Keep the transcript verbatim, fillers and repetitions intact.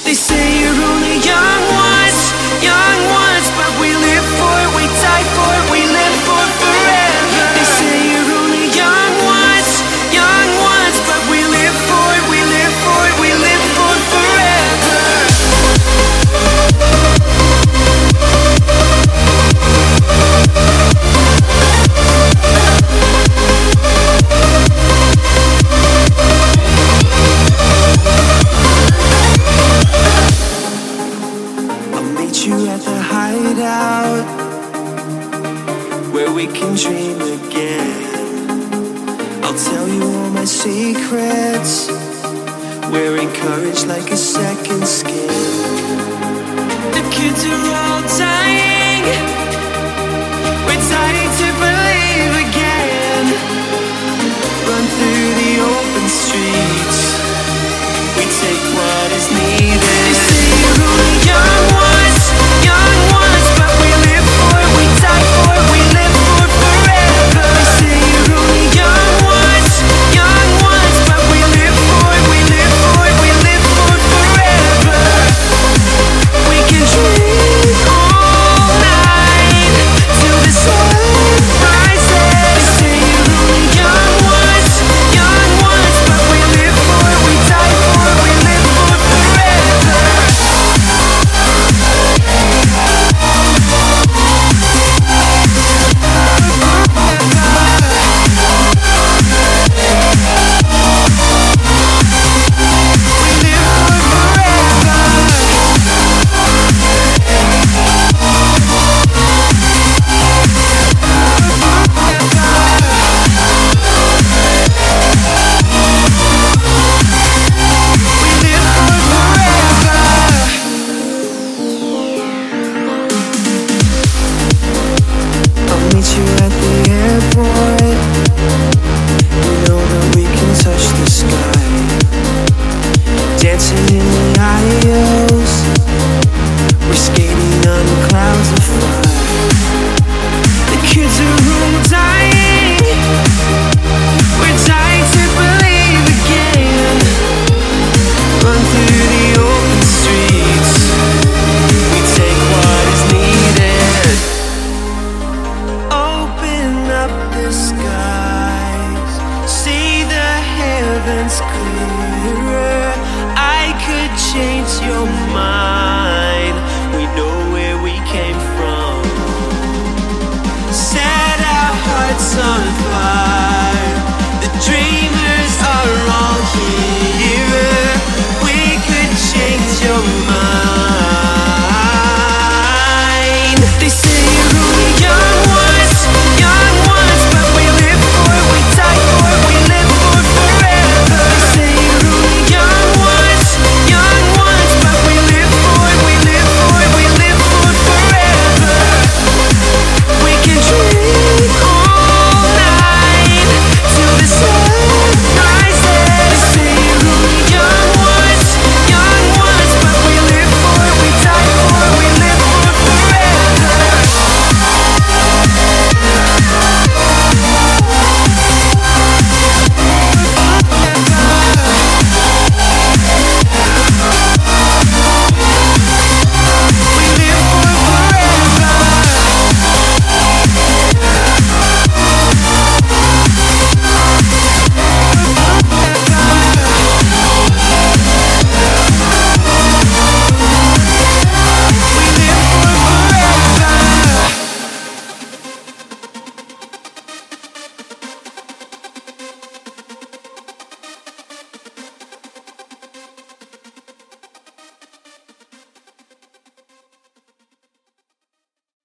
They say you're only young once, young once, but we live for it, we die for it, we live for forever. They say you're only young once, young once, but we live for it, we live for it, we live for forever. You at the hideout, where we can dream again. I'll tell you all my secrets. We're encouraged like a second skin. The kids are all dying. We're dying to believe again. Run through the open streets. We take what is needed. They say you're only young ones, young ones, but we live for it, we die for it, we live for forever. They say you're only young ones, young ones, but we live for it, we live for it, we live for forever. We can dream all night till the sun rises. They say you're only young ones, young ones, but we live for it, we die for it, we live for forever. Dancing in